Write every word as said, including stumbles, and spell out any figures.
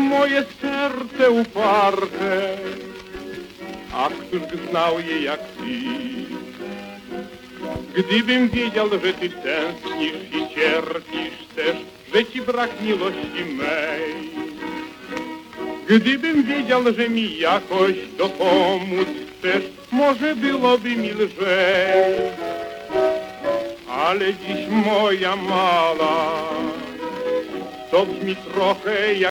moje serce uparte, a któż znał je jak ty? Gdybym wiedział, że ty tęsknisz i cierpisz też, że ci brak miłości mej. Gdybym wiedział, że mi jakoś dopomóc chcesz, może byłoby mi lżej. Ale dziś moja mala, to brzmi trochę jak